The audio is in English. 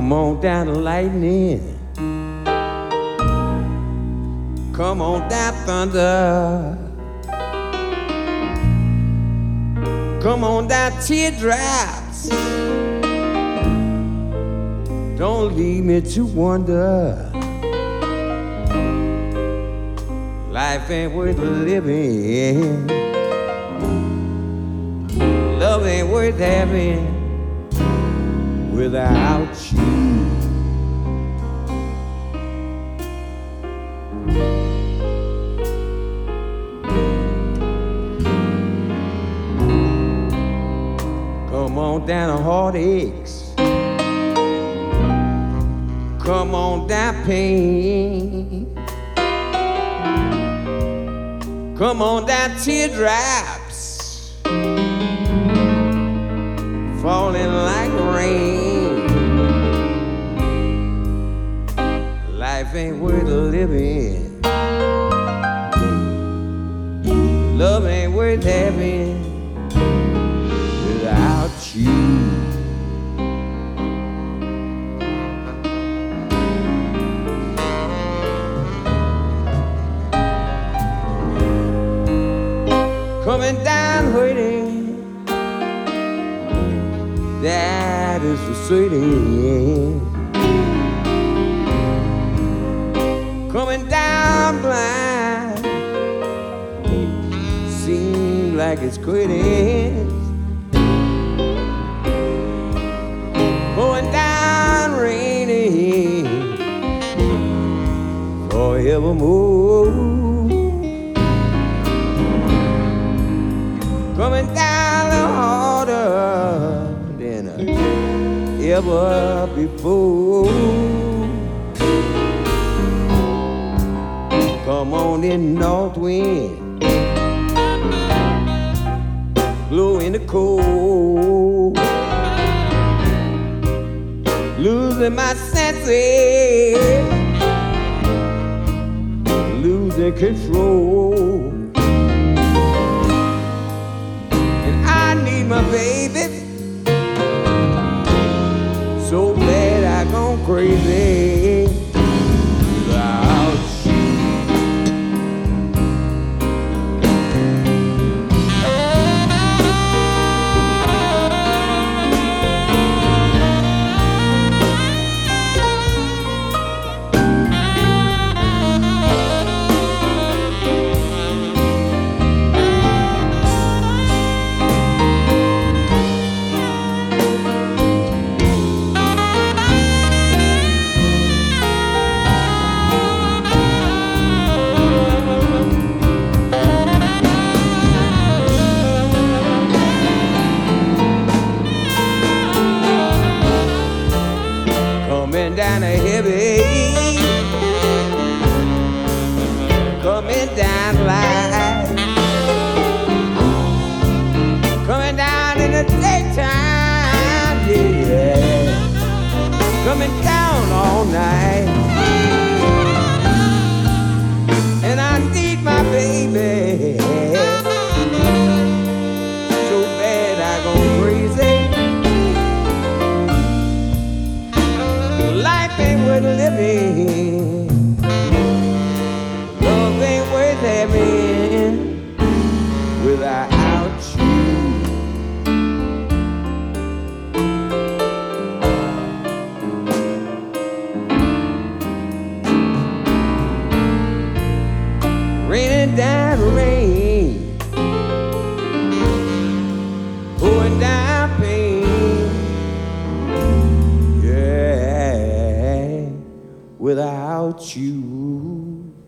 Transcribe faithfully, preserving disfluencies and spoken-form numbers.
Come on down to lightning. Come on down thunder. Come on down teardrops. Don't leave me to wonder. Life ain't worth living. Love ain't worth having without you. Come on down to heartaches. Come on down pain. Come on down teardrops falling like rain. Life ain't worth living. Love ain't worth having without you. Coming down hurting, that is for certain. Coming down blind, seems like it's quitting. Going down raining forevermore. Coming down harder than ever before. Come on in, north wind, blow in the cold. Losing my senses, losing control. My baby, so bad I gone crazy without you. Coming down a heavy, coming down light, coming down in the daytime, yeah, coming down all night, and I need my baby, so bad I go crazy. Life ain't worth living. Love ain't worth having without you. Raining down rain, pouring down pain. Without you.